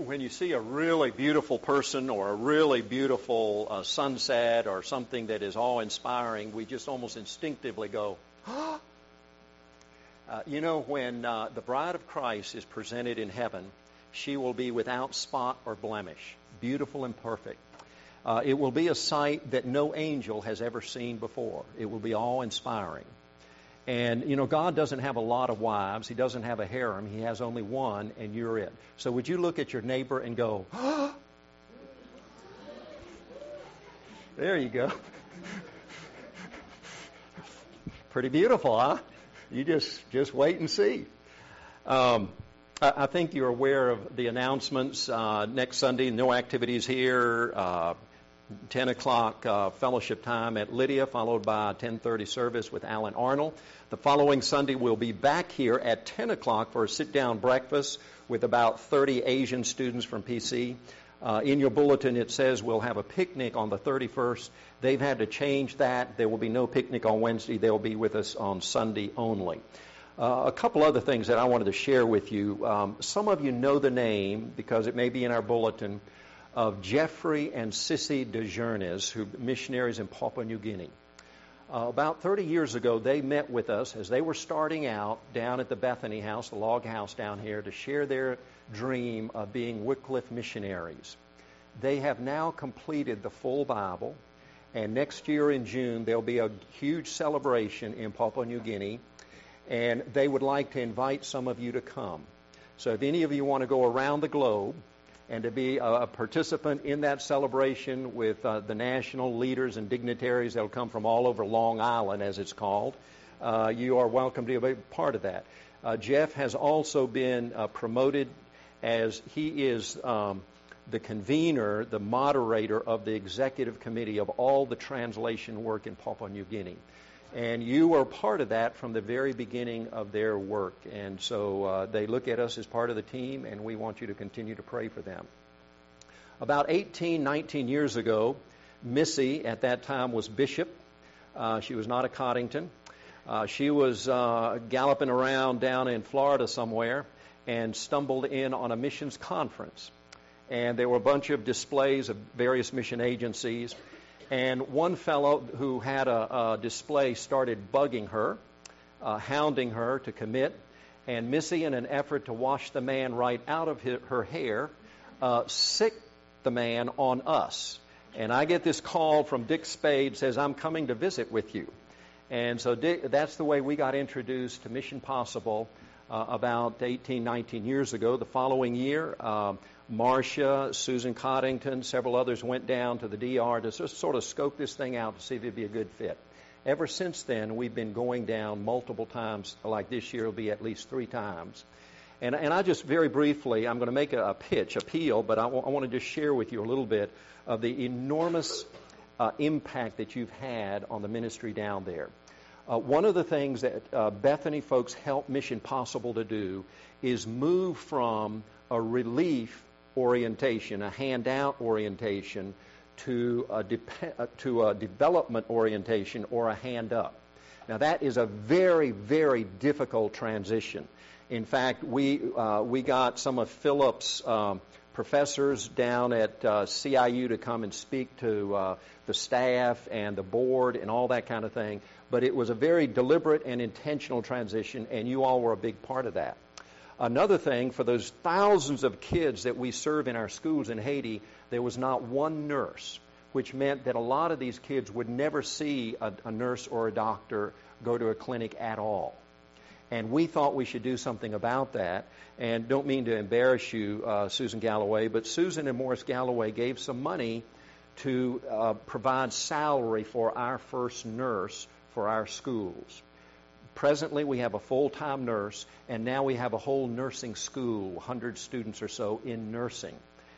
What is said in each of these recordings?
when you see a really beautiful person or a really beautiful sunset or something that is awe-inspiring, we just almost instinctively go, when the bride of Christ is presented in heaven, she will be without spot or blemish, beautiful and perfect. It will be a sight that no angel has ever seen before. It will be awe-inspiring. And, God doesn't have a lot of wives. He doesn't have a harem. He has only one, and you're it. So would you look at your neighbor and go, there you go. Pretty beautiful, huh? You just wait and see. I think you're aware of the announcements. Next Sunday, no activities here. 10 o'clock fellowship time at Lydia, followed by a 10:30 service with Alan Arnold. The following Sunday, we'll be back here at 10 o'clock for a sit-down breakfast with about 30 Asian students from PC. In your bulletin, it says we'll have a picnic on the 31st. They've had to change that. There will be no picnic on Wednesday. They'll be with us on Sunday only. A couple other things that I wanted to share with you. Some of you know the name, because it may be in our bulletin, of Jeffrey and Sissy DeJournes, who are missionaries in Papua New Guinea. About 30 years ago, they met with us as they were starting out down at the Bethany House, the log house down here, to share their dream of being Wycliffe missionaries. They have now completed the full Bible, and next year in June, there'll be a huge celebration in Papua New Guinea, and they would like to invite some of you to come. So if any of you want to go around the globe and to be a participant in that celebration with the national leaders and dignitaries that will come from all over Long Island, as it's called, you are welcome to be a part of that. Jeff has also been promoted as he is the convener, the moderator of the executive committee of all the translation work in Papua New Guinea. And you are part of that from the very beginning of their work. And so they look at us as part of the team, and we want you to continue to pray for them. About 18, 19 years ago, Missy, at that time, was bishop. She was not a Coddington. She was galloping around down in Florida somewhere and stumbled in on a missions conference. And there were a bunch of displays of various mission agencies. And one fellow who had a display started bugging her, hounding her to commit. And Missy, in an effort to wash the man right out of her hair, sicked the man on us. And I get this call from Dick Spade, says, "I'm coming to visit with you." And so that's the way we got introduced to Mission Possible about 18, 19 years ago. The following year, Marcia, Susan Coddington, several others went down to the DR to sort of scope this thing out to see if it'd be a good fit. Ever since then, we've been going down multiple times. Like this year, it'll be at least 3 times. And I just very briefly, I'm going to make a appeal, but I want to just share with you a little bit of the enormous impact that you've had on the ministry down there. One of the things that Bethany folks help Mission Possible to do is move from a relief orientation, a handout orientation, to a development orientation or a hand up. Now that is a very, very difficult transition. In fact, we got some of Philip's professors down at CIU to come and speak to the staff and the board and all that kind of thing. But it was a very deliberate and intentional transition, and you all were a big part of that. Another thing, for those thousands of kids that we serve in our schools in Haiti, there was not one nurse, which meant that a lot of these kids would never see a nurse or a doctor go to a clinic at all. And we thought we should do something about that. And don't mean to embarrass you, Susan Galloway, but Susan and Morris Galloway gave some money to provide salary for our first nurse for our schools. Presently, we have a full-time nurse, and now we have a whole nursing school, 100 students or so in nursing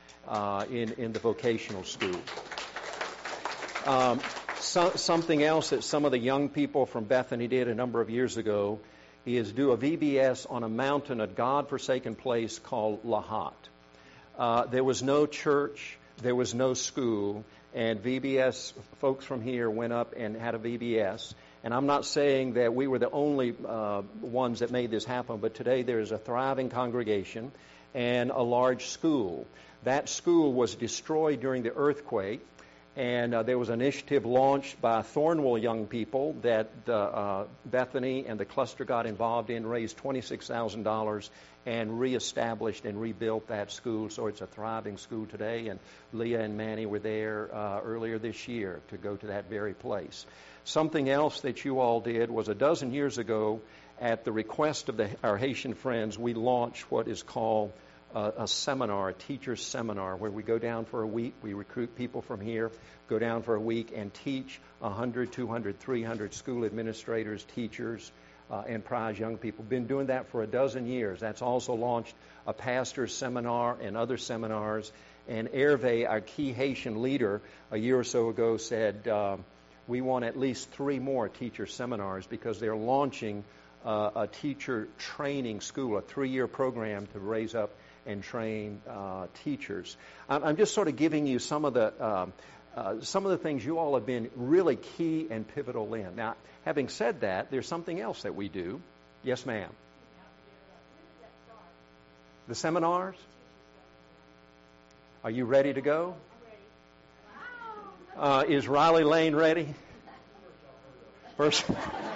in the vocational school. Something else that some of the young people from Bethany did a number of years ago is do a VBS on a mountain, a God-forsaken place called Lahat. There was no church, there was no school, and VBS folks from here went up and had a VBS. And I'm not saying that we were the only ones that made this happen, but today there is a thriving congregation, and a large school. That school was destroyed during the earthquake, and there was an initiative launched by Thornwell young people that Bethany and the cluster got involved in, raised $26,000 and reestablished and rebuilt that school. So it's a thriving school today, and Leah and Manny were there earlier this year to go to that very place. Something else that you all did was a dozen years ago, at the request of our Haitian friends, we launched what is called a seminar, a teacher's seminar, where we go down for a week. We recruit people from here, go down for a week, and teach 100, 200, 300 school administrators, teachers, and prize young people. Been doing that for a dozen years. That's also launched a pastor's seminar and other seminars. And Hervé, our key Haitian leader, a year or so ago said, we want at least 3 more teacher seminars, because they're launching a teacher training school, a 3-year program to raise up and train teachers. I'm just sort of giving you some of the things you all have been really key and pivotal in. Now, having said that, there's something else that we do. Yes, ma'am. The seminars? Are you ready to go? Is Riley Lane ready? First.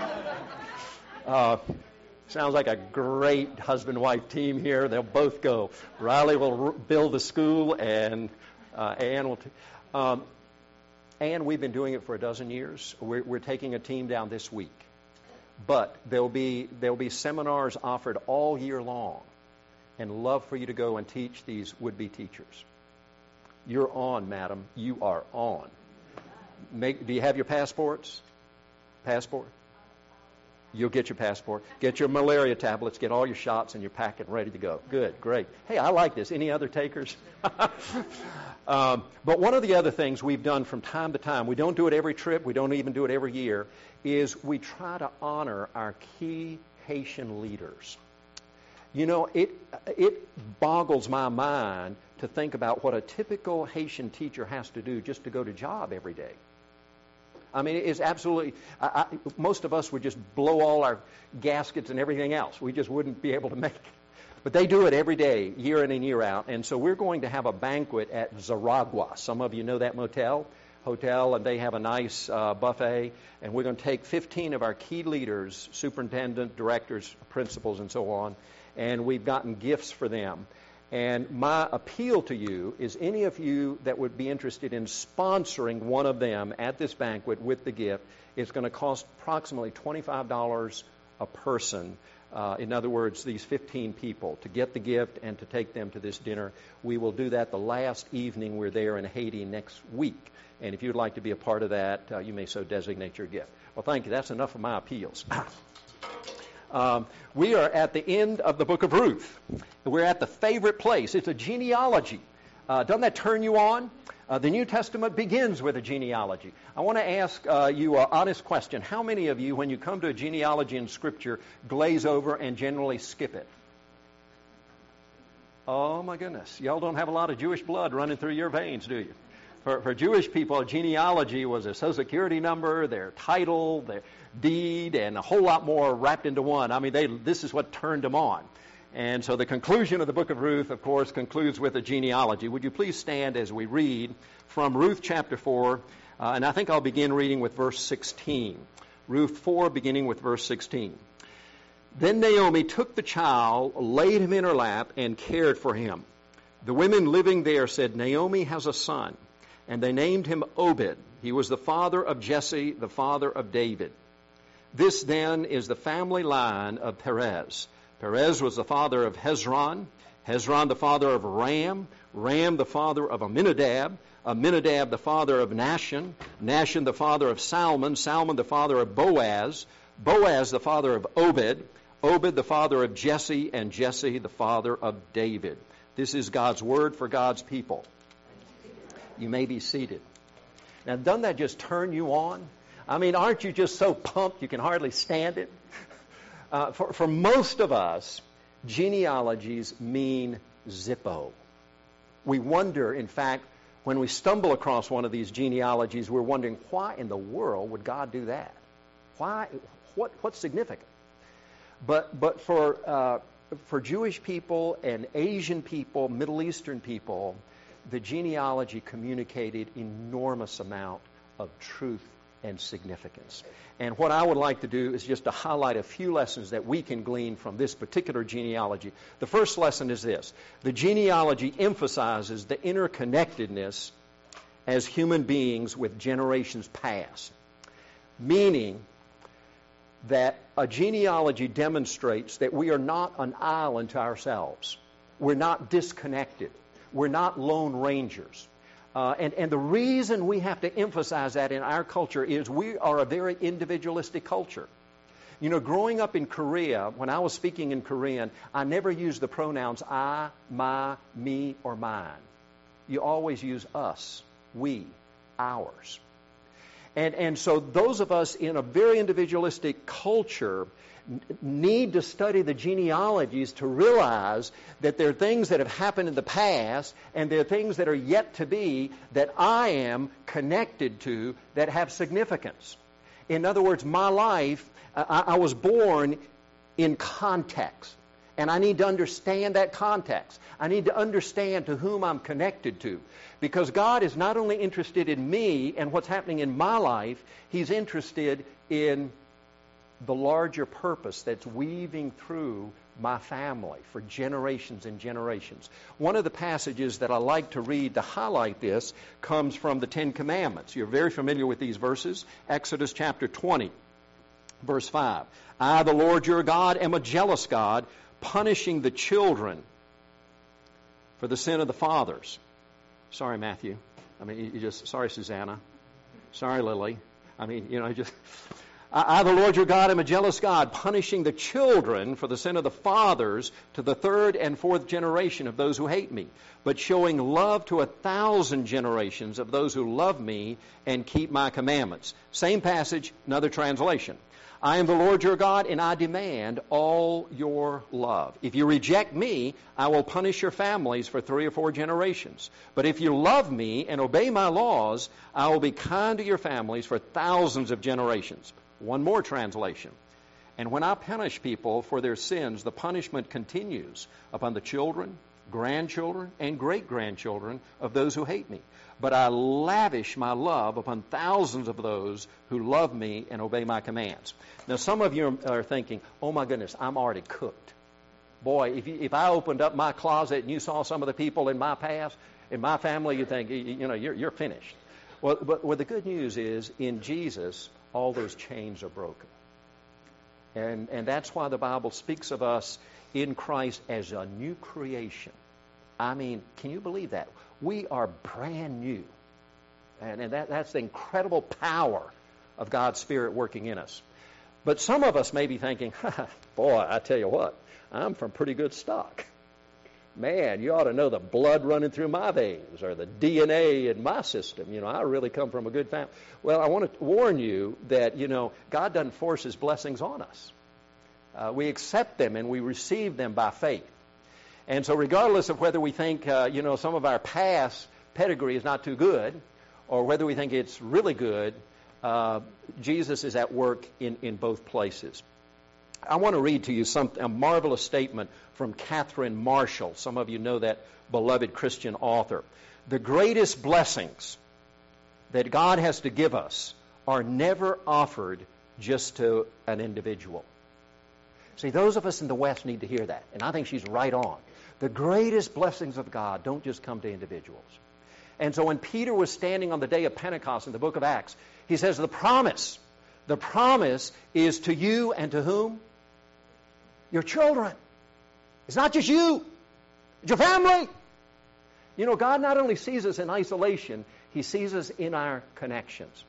Sounds like a great husband-wife team here. They'll both go. Riley will build the school, and Ann will. Ann, we've been doing it for a dozen years. We're taking a team down this week, but there'll be seminars offered all year long, and love for you to go and teach these would-be teachers. You're on, madam. You are on. Do you have your passports? Passport? You'll get your passport. Get your malaria tablets. Get all your shots in your packet ready to go. Good, great. Hey, I like this. Any other takers? But one of the other things we've done from time to time, we don't do it every trip, we don't even do it every year, is we try to honor our key Haitian leaders. You know, it boggles my mind to think about what a typical Haitian teacher has to do just to go to job every day. I mean, it's absolutely, most of us would just blow all our gaskets and everything else. We just wouldn't be able to make it. But they do it every day, year in and year out. And so we're going to have a banquet at Zaragua. Some of you know that hotel, and they have a nice buffet. And we're going to take 15 of our key leaders, superintendent, directors, principals, and so on. And we've gotten gifts for them. And my appeal to you is any of you that would be interested in sponsoring one of them at this banquet with the gift, it's going to cost approximately $25 a person. In other words, these 15 people, to get the gift and to take them to this dinner. We will do that the last evening we're there in Haiti next week. And if you'd like to be a part of that, you may so designate your gift. Well, thank you. That's enough of my appeals. We are at the end of the book of Ruth. We're at the favorite place. It's a genealogy. Doesn't that turn you on? The New Testament begins with a genealogy. I want to ask you an honest question. How many of you, when you come to a genealogy in Scripture, glaze over and generally skip it? Oh, my goodness. Y'all don't have a lot of Jewish blood running through your veins, do you? For Jewish people, a genealogy was a Social Security number, their title, their deed, and a whole lot more wrapped into one. I mean, this is what turned them on. And so the conclusion of the book of Ruth, of course, concludes with a genealogy. Would you please stand as we read from Ruth chapter 4, and I think I'll begin reading with verse 16. Ruth 4, beginning with verse 16. Then Naomi took the child, laid him in her lap, and cared for him. The women living there said, Naomi has a son. And they named him Obed. He was the father of Jesse, the father of David. This then is the family line of Perez. Perez was the father of Hezron. Hezron the father of Ram. Ram the father of Amminadab. Amminadab the father of Nahshon. Nahshon the father of Salmon. Salmon the father of Boaz. Boaz the father of Obed. Obed the father of Jesse. And Jesse the father of David. This is God's word for God's people. You may be seated. Now, doesn't that just turn you on? I mean, aren't you just so pumped you can hardly stand it? For most of us, genealogies mean Zippo. We wonder, in fact, when we stumble across one of these genealogies, we're wondering, why in the world would God do that? Why? What's significant? But for for Jewish people and Asian people, Middle Eastern people, the genealogy communicated enormous amount of truth and significance. And what I would like to do is just to highlight a few lessons that we can glean from this particular genealogy. The first lesson is this: the genealogy emphasizes the interconnectedness as human beings with generations past, meaning that a genealogy demonstrates that we are not an island to ourselves. We're not disconnected. We're not lone rangers. And the reason we have to emphasize that in our culture is we are a very individualistic culture. You know, growing up in Korea, when I was speaking in Korean, I never used the pronouns I, my, me, or mine. You always use us, we, ours. And so those of us in a very individualistic culture need to study the genealogies to realize that there are things that have happened in the past and there are things that are yet to be that I am connected to that have significance. In other words, my life, I was born in context. And I need to understand that context. I need to understand to whom I'm connected to. Because God is not only interested in me and what's happening in my life, He's interested in the larger purpose that's weaving through my family for generations and generations. One of the passages that I like to read to highlight this comes from the Ten Commandments. You're very familiar with these verses. Exodus chapter 20, verse 5. I, the Lord your God, am a jealous God, punishing the children for the sin of the fathers. Sorry, Matthew. Sorry, Susanna. Sorry, Lily. I, the Lord your God, am a jealous God, punishing the children for the sin of the fathers to the third and fourth generation of those who hate me, but showing love to 1,000 generations of those who love me and keep my commandments. Same passage, another translation. I am the Lord your God, and I demand all your love. If you reject me, I will punish your families for 3 or 4 generations. But if you love me and obey my laws, I will be kind to your families for thousands of generations. One more translation. And when I punish people for their sins, the punishment continues upon the children, grandchildren, and great-grandchildren of those who hate me. But I lavish my love upon thousands of those who love me and obey my commands. Now, some of you are thinking, oh my goodness, I'm already cooked. Boy, if I opened up my closet and you saw some of the people in my past, in my family, you think, you're finished. Well, the good news is, in Jesus, all those chains are broken. And that's why the Bible speaks of us in Christ as a new creation. I mean, can you believe that? We are brand new. And that's the incredible power of God's Spirit working in us. But some of us may be thinking, boy, I tell you what, I'm from pretty good stock. Man, you ought to know the blood running through my veins or the DNA in my system. I really come from a good family. Well, I want to warn you that, God doesn't force His blessings on us. We accept them and we receive them by faith. And so regardless of whether we think, some of our past pedigree is not too good, or whether we think it's really good, Jesus is at work in both places. I want to read to you a marvelous statement from Catherine Marshall. Some of you know that beloved Christian author. The greatest blessings that God has to give us are never offered just to an individual. See, those of us in the West need to hear that, and I think she's right on. The greatest blessings of God don't just come to individuals. And so when Peter was standing on the day of Pentecost in the book of Acts, he says the promise is to you and to whom? Your children. It's not just you. It's your family. God not only sees us in isolation, He sees us in our connections.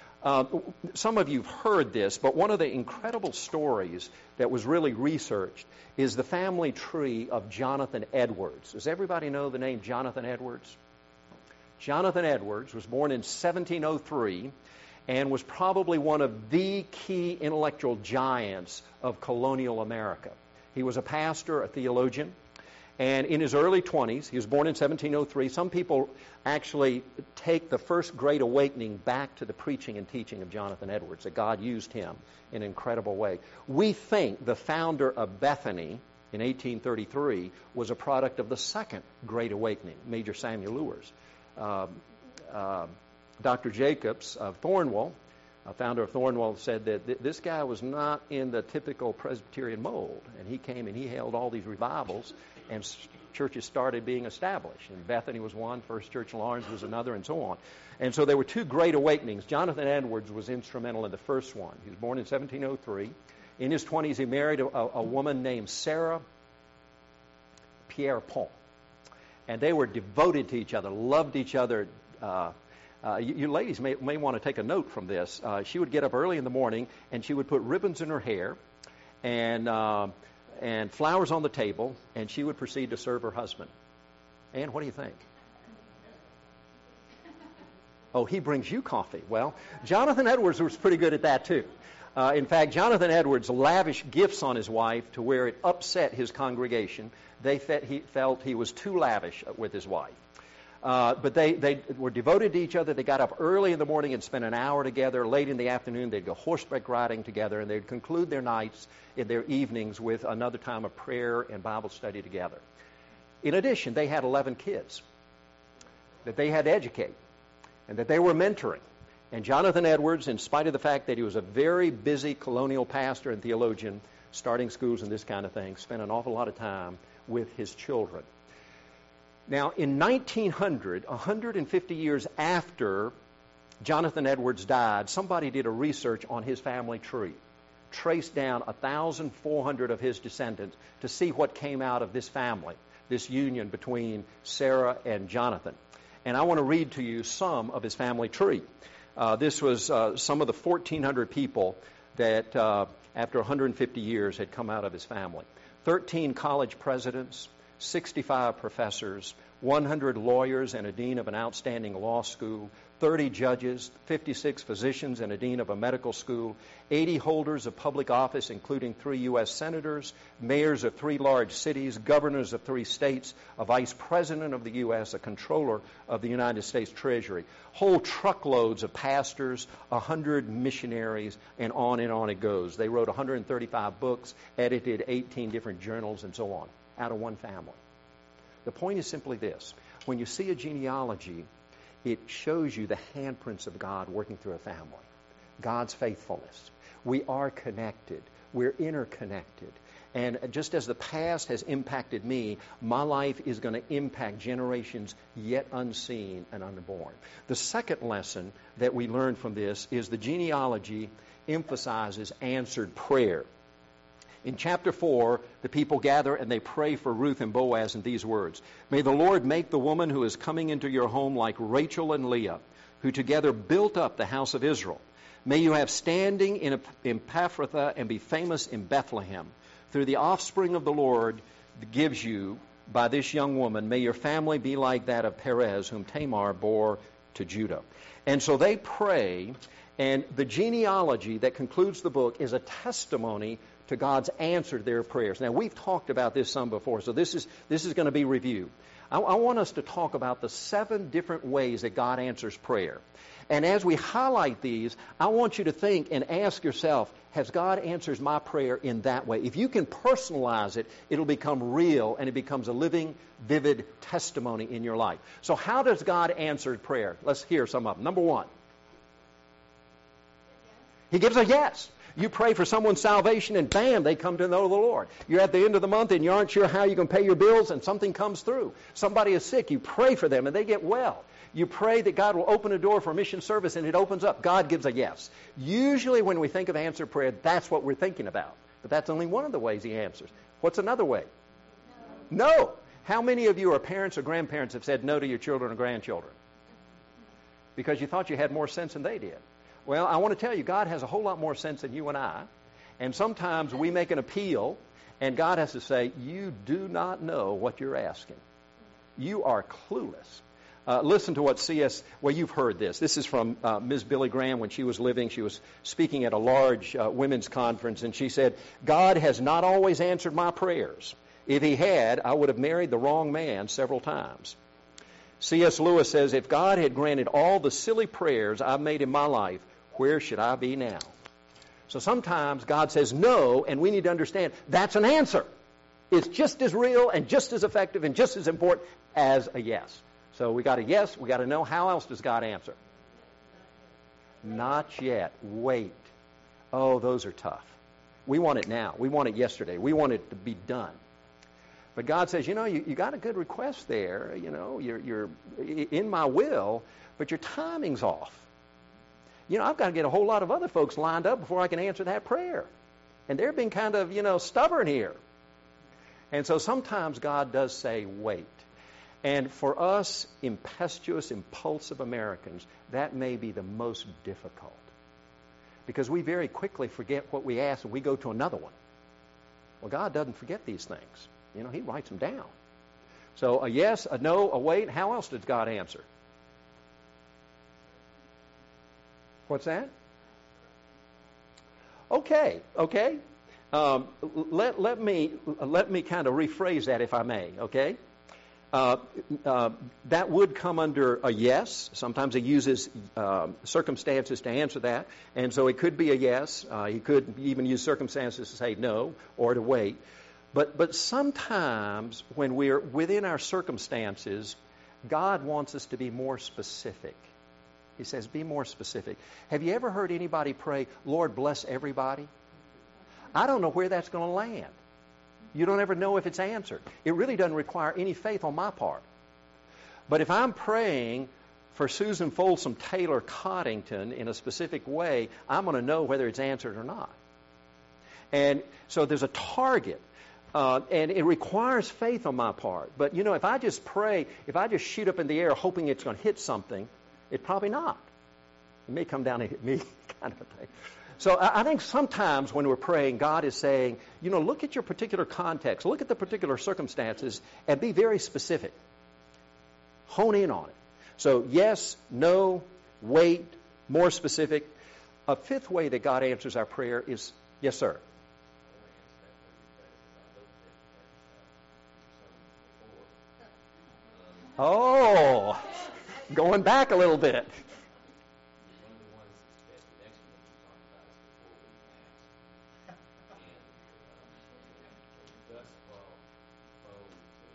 Some of you have heard this, but one of the incredible stories that was really researched is the family tree of Jonathan Edwards. Does everybody know the name Jonathan Edwards? Jonathan Edwards was born in 1703 and was probably one of the key intellectual giants of colonial America. He was a pastor, a theologian, and in his early 20s, he was born in 1703. Some people actually take the first Great Awakening back to the preaching and teaching of Jonathan Edwards, that God used him in an incredible way. We think the founder of Bethany in 1833 was a product of the Second Great Awakening, Major Samuel Lewis. Dr. Jacobs of Thornwell, founder of Thornwell, said that this guy was not in the typical Presbyterian mold, and he came and he held all these revivals, and churches started being established. And Bethany was one, First Church Lawrence was another, and so on. And so there were two great awakenings. Jonathan Edwards was instrumental in the first one. He was born in 1703. In his 20s, he married a woman named Sarah Pierrepont. And they were devoted to each other, loved each other. You ladies may want to take a note from this. She would get up early in the morning, and she would put ribbons in her hair and flowers on the table, and she would proceed to serve her husband. Ann, what do you think? Oh, he brings you coffee. Well, Jonathan Edwards was pretty good at that, too. In fact, Jonathan Edwards lavished gifts on his wife to where it upset his congregation. He felt he was too lavish with his wife. But they were devoted to each other. They got up early in the morning and spent an hour together. Late in the afternoon, they'd go horseback riding together, and they'd conclude their nights in their evenings with another time of prayer and Bible study together. In addition, they had 11 kids that they had to educate and that they were mentoring. And Jonathan Edwards, in spite of the fact that he was a very busy colonial pastor and theologian, starting schools and this kind of thing, spent an awful lot of time with his children. Now, in 1900, 150 years after Jonathan Edwards died, somebody did a research on his family tree, traced down 1,400 of his descendants to see what came out of this family, this union between Sarah and Jonathan. And I want to read to you some of his family tree. This was some of the 1,400 people that, after 150 years, had come out of his family. 13 college presidents, 65 professors, 100 lawyers and a dean of an outstanding law school, 30 judges, 56 physicians and a dean of a medical school, 80 holders of public office, including 3 U.S. senators, mayors of 3 large cities, governors of 3 states, a vice president of the U.S., a controller of the United States Treasury, whole truckloads of pastors, 100 missionaries, and on it goes. They wrote 135 books, edited 18 different journals, and so on, out of one family. The point is simply this. When you see a genealogy, it shows you the handprints of God working through a family, God's faithfulness. We are connected. We're interconnected. And just as the past has impacted me, my life is going to impact generations yet unseen and unborn. The second lesson that we learn from this is the genealogy emphasizes answered prayer. In chapter 4, the people gather and they pray for Ruth and Boaz in these words. May the Lord make the woman who is coming into your home like Rachel and Leah, who together built up the house of Israel. May you have standing in Ephrathah and be famous in Bethlehem. Through the offspring of the Lord gives you by this young woman, may your family be like that of Perez, whom Tamar bore to Judah. And so they pray, and the genealogy that concludes the book is a testimony to God's answer to their prayers. Now, we've talked about this some before, so this is going to be reviewed. I want us to talk about the 7 different ways that God answers prayer. And as we highlight these, I want you to think and ask yourself, has God answered my prayer in that way? If you can personalize it, it'll become real and it becomes a living, vivid testimony in your life. So how does God answer prayer? Let's hear some of them. Number 1. He gives a yes. You pray for someone's salvation and bam, they come to know the Lord. You're at the end of the month and you aren't sure how you're going to pay your bills and something comes through. Somebody is sick. You pray for them and they get well. You pray that God will open a door for mission service and it opens up. God gives a yes. Usually when we think of answered prayer, that's what we're thinking about. But that's only one of the ways he answers. What's another way? No. How many of you are parents or grandparents have said no to your children or grandchildren? Because you thought you had more sense than they did. Well, I want to tell you, God has a whole lot more sense than you and I. And sometimes we make an appeal, and God has to say, you do not know what you're asking. You are clueless. Listen to what well, you've heard this. This is from Ms. Billy Graham when she was living. She was speaking at a large women's conference, and she said, God has not always answered my prayers. If he had, I would have married the wrong man several times. C.S. Lewis says, if God had granted all the silly prayers I've made in my life, where should I be now? So sometimes God says no, and we need to understand that's an answer. is just as real and just as effective and just as important as a yes. So we got a yes, we got to know, how else does God answer? Not yet. Wait. Oh, those are tough. We want it now. We want it yesterday. We want it to be done. But God says, you got a good request there. You're in my will, but your timing's off. I've got to get a whole lot of other folks lined up before I can answer that prayer. And they're being kind of, stubborn here. And so sometimes God does say, wait. And for us impetuous, impulsive Americans, that may be the most difficult. Because we very quickly forget what we asked and we go to another one. Well, God doesn't forget these things. He writes them down. So a yes, a no, a wait. How else does God answer? What's that? Okay. Let me kind of rephrase that, if I may. Okay. That would come under a yes. Sometimes he uses circumstances to answer that. And so it could be a yes. He could even use circumstances to say no or to wait. But sometimes when we're within our circumstances, God wants us to be more specific. He says, be more specific. Have you ever heard anybody pray, Lord, bless everybody? I don't know where that's going to land. You don't ever know if it's answered. It really doesn't require any faith on my part. But if I'm praying for Susan Folsom Taylor Coddington in a specific way, I'm going to know whether it's answered or not. And so there's a target. And it requires faith on my part. But, if I just pray, if I just shoot up in the air hoping it's going to hit something, it's probably not. It may come down and hit me, kind of a thing. So I think sometimes when we're praying, God is saying, look at your particular context, look at the particular circumstances, and be very specific. Hone in on it. So yes, no, wait, more specific. A fifth way that God answers our prayer is, yes, sir. Oh, going back a little bit. One of the ones that the next one that you talked about is before we ask. And thus far, phone to me,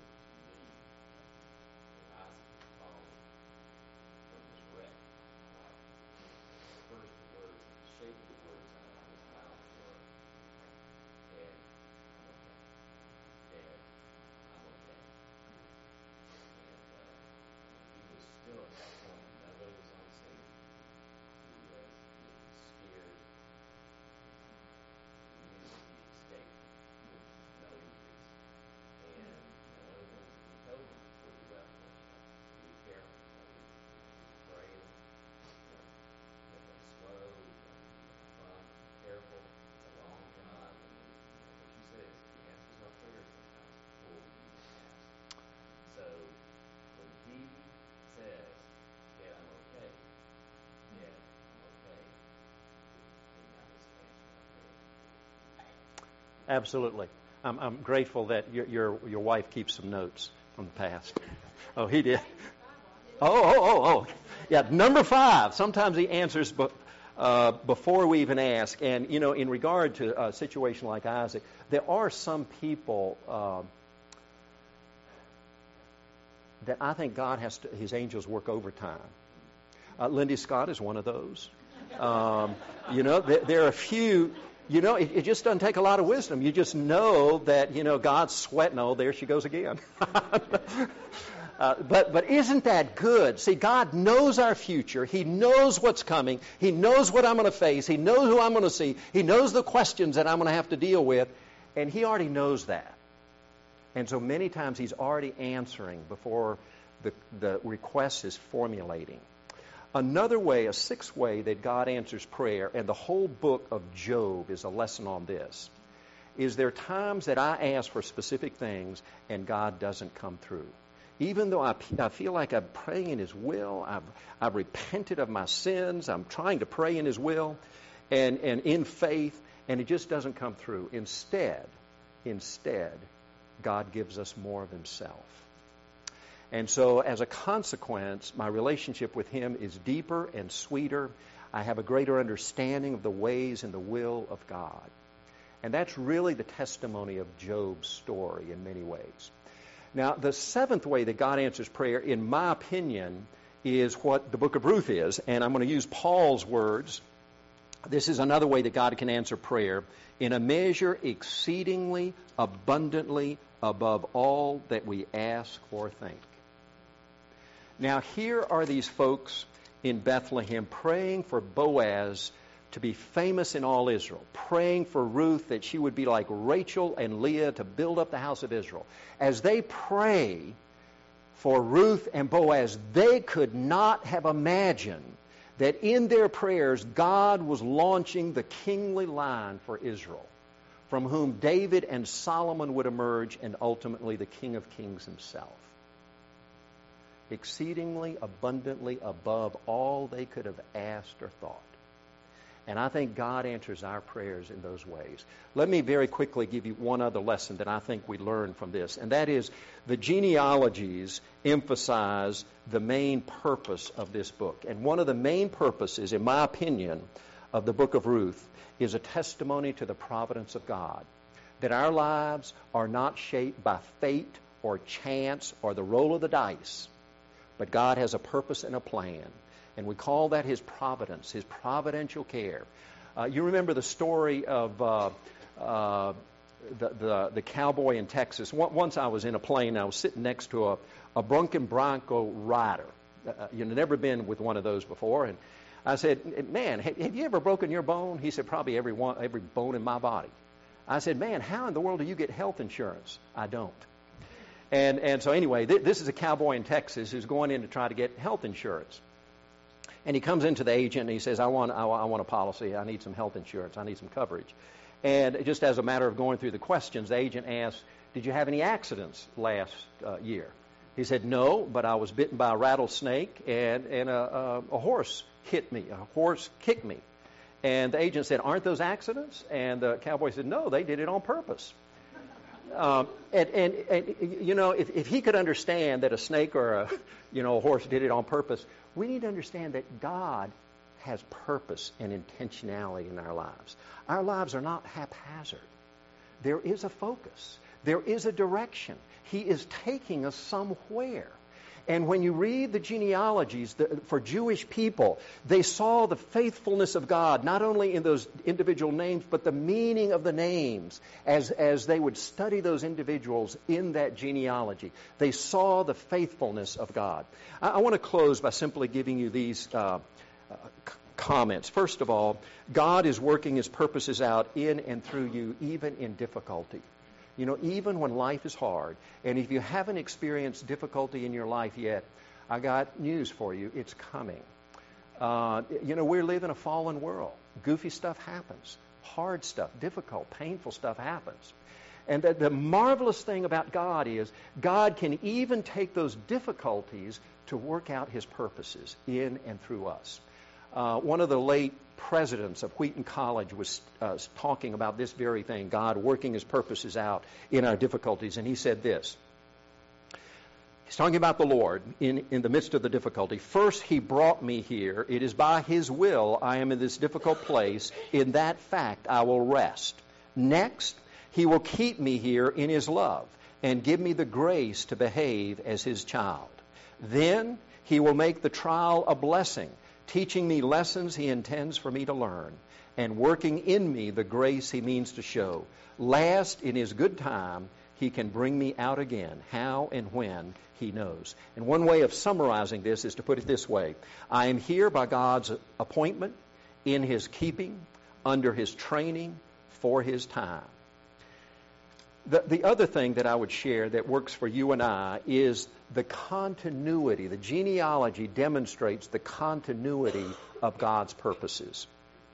the eyes of the phone from this wreck. First the words, the shape of the words out of his mouth were, Dad, I'm okay. Dad, I'm okay. He was still at that point. Nobody was on scene. He was scared. He knew that he escaped with no injuries. And one of the things we told him before we left was, be careful. He's praying. Slow. Fun. Careful. It's a long time. And what you said is he answers our prayers sometimes before we even ask. So when he says, Dad, I'm okay. Dad, I'm okay. He now is answering our prayers. Absolutely. I'm grateful that your wife keeps some notes from the past. Oh, he did. Oh. Yeah, number 5. Sometimes he answers before we even ask. And, in regard to a situation like Isaac, there are some people that I think God his angels work overtime. Lindy Scott is one of those. There are a few, it just doesn't take a lot of wisdom. You just know that, God's sweating. Oh, there she goes again. But isn't that good? See, God knows our future. He knows what's coming. He knows what I'm going to face. He knows who I'm going to see. He knows the questions that I'm going to have to deal with. And He already knows that. And so many times He's already answering before the request is formulating. Another way, a 6th way that God answers prayer, and the whole book of Job is a lesson on this, is there are times that I ask for specific things and God doesn't come through. Even though I feel like I'm praying in His will, I've repented of my sins, I'm trying to pray in His will and in faith, and it just doesn't come through. Instead, God gives us more of Himself. And so as a consequence, my relationship with Him is deeper and sweeter. I have a greater understanding of the ways and the will of God. And that's really the testimony of Job's story in many ways. Now, the seventh way that God answers prayer, in my opinion, is what the book of Ruth is. And I'm going to use Paul's words. This is another way that God can answer prayer. In a measure exceedingly abundantly above all that we ask or think. Now, here are these folks in Bethlehem praying for Boaz to be famous in all Israel, praying for Ruth that she would be like Rachel and Leah to build up the house of Israel. As they pray for Ruth and Boaz, they could not have imagined that in their prayers God was launching the kingly line for Israel, from whom David and Solomon would emerge, and ultimately the King of Kings himself. Exceedingly abundantly above all they could have asked or thought. And I think God answers our prayers in those ways. Let me very quickly give you one other lesson that I think we learn from this, and that is the genealogies emphasize the main purpose of this book. And one of the main purposes, in my opinion, of the book of Ruth is a testimony to the providence of God, that our lives are not shaped by fate or chance or the roll of the dice, but God has a purpose and a plan. And we call that His providence, His providential care. You remember the story of the cowboy in Texas. Once I was in a plane, I was sitting next to a Bronco Bronco rider. Never been with one of those before. And I said, man, have you ever broken your bone? He said, probably every bone in my body. I said, man, how in the world do you get health insurance? I don't. And so anyway, this is a cowboy in Texas who's going in to try to get health insurance. And he comes into the agent and he says, I want a policy. I need some health insurance. I need some coverage. And just as a matter of going through the questions, the agent asked, did you have any accidents last year? He said, no, but I was bitten by a rattlesnake and a horse hit me. A horse kicked me. And the agent said, aren't those accidents? And the cowboy said, no, they did it on purpose. If he could understand that a snake or a horse did it on purpose, we need to understand that God has purpose and intentionality in our lives. Our lives are not haphazard. There is a focus. There is a direction. He is taking us somewhere. And when you read the genealogies for Jewish people, they saw the faithfulness of God, not only in those individual names, but the meaning of the names as they would study those individuals in that genealogy. They saw the faithfulness of God. I want to close by simply giving you these comments. First of all, God is working His purposes out in and through you, even in difficulty. Even when life is hard, and if you haven't experienced difficulty in your life yet, I got news for you. It's coming. We live in a fallen world. Goofy stuff happens. Hard stuff, difficult, painful stuff happens. And the marvelous thing about God is God can even take those difficulties to work out His purposes in and through us. One of the late presidents of Wheaton College was talking about this very thing, God working His purposes out in our difficulties, and he said this. He's talking about the Lord in the midst of the difficulty. First, He brought me here. It is by His will I am in this difficult place. In that fact I will rest. Next, He will keep me here in His love and give me the grace to behave as His child. Then He will make the trial a blessing, teaching me lessons He intends for me to learn, and working in me the grace He means to show. Last, in His good time, He can bring me out again. How and when, He knows. And one way of summarizing this is to put it this way. I am here by God's appointment, in His keeping, under His training, for His time. The other thing that I would share that works for you and I is the continuity. The genealogy demonstrates the continuity of God's purposes.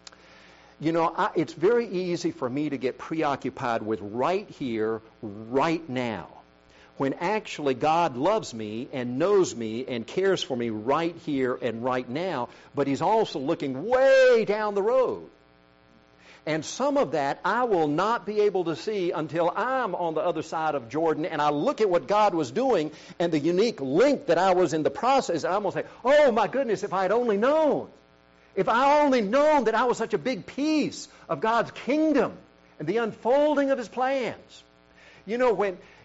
It's very easy for me to get preoccupied with right here, right now, when actually God loves me and knows me and cares for me right here and right now, but He's also looking way down the road. And some of that I will not be able to see until I'm on the other side of Jordan and I look at what God was doing and the unique link that I was in the process, and I'm going to say, oh my goodness, if I had only known. If I only known that I was such a big piece of God's kingdom and the unfolding of His plans. You know,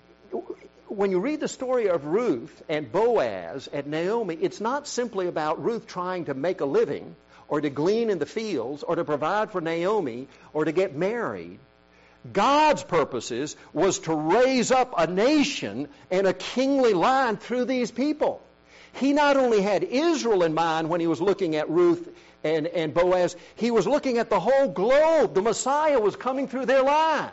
when you read the story of Ruth and Boaz and Naomi, it's not simply about Ruth trying to make a living or to glean in the fields or to provide for Naomi or to get married. God's purposes was to raise up a nation and a kingly line through these people. He not only had Israel in mind when He was looking at Ruth and Boaz, He was looking at the whole globe. The Messiah was coming through their line.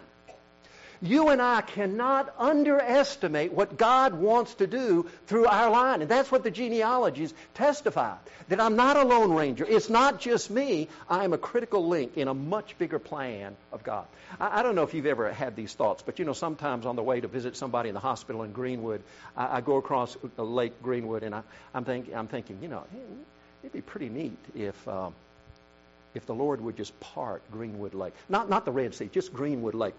You and I cannot underestimate what God wants to do through our line. And that's what the genealogies testify. That I'm not a lone ranger. It's not just me. I am a critical link in a much bigger plan of God. I don't know if you've ever had these thoughts, but you know, sometimes on the way to visit somebody in the hospital in Greenwood, I go across Lake Greenwood, and I'm thinking, you know, it'd be pretty neat if the Lord would just part Greenwood Lake. Not the Red Sea, just Greenwood Lake.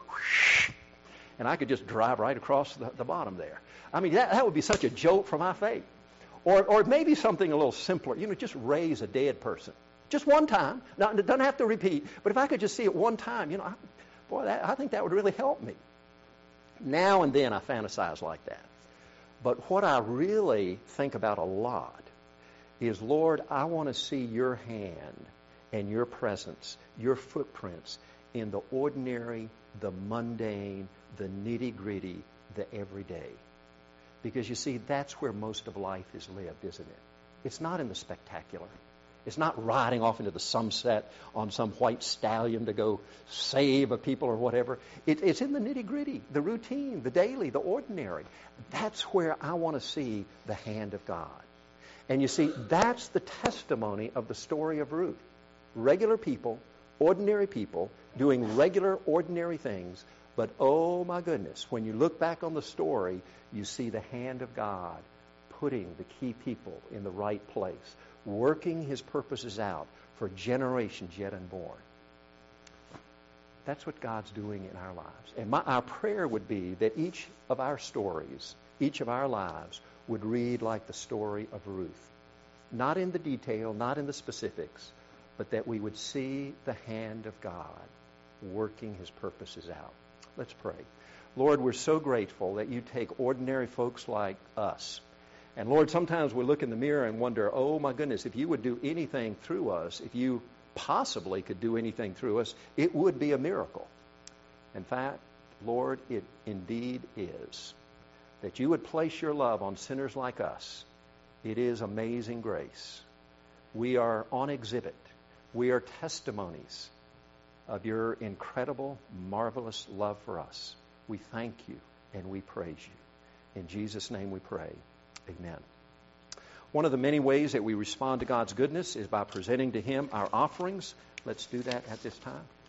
And I could just drive right across the bottom there. I mean, that would be such a jolt for my faith. Or maybe something a little simpler. You know, just raise a dead person. Just one time. Now, it doesn't have to repeat. But if I could just see it one time, you know, I think that would really help me. Now and then I fantasize like that. But what I really think about a lot is, Lord, I want to see your hand and your presence, your footprints in the ordinary, the mundane, the nitty-gritty, the everyday. Because you see, that's where most of life is lived, isn't it? It's not in the spectacular. It's not riding off into the sunset on some white stallion to go save a people or whatever. It's in the nitty-gritty, the routine, the daily, the ordinary. That's where I want to see the hand of God. And you see, that's the testimony of the story of Ruth. Regular people, ordinary people, doing regular, ordinary things. But oh my goodness, when you look back on the story, you see the hand of God putting the key people in the right place, working His purposes out for generations yet unborn. That's what God's doing in our lives. And our prayer would be that each of our stories, each of our lives, would read like the story of Ruth. Not in the detail, not in the specifics, but that we would see the hand of God working His purposes out. Let's pray. Lord, we're so grateful that you take ordinary folks like us. And Lord, sometimes we look in the mirror and wonder, oh my goodness, if you would do anything through us, if you possibly could do anything through us, it would be a miracle. In fact, Lord, it indeed is. That you would place your love on sinners like us. It is amazing grace. We are on exhibit. We are testimonies of your incredible, marvelous love for us. We thank you and we praise you. In Jesus' name we pray. Amen. One of the many ways that we respond to God's goodness is by presenting to Him our offerings. Let's do that at this time.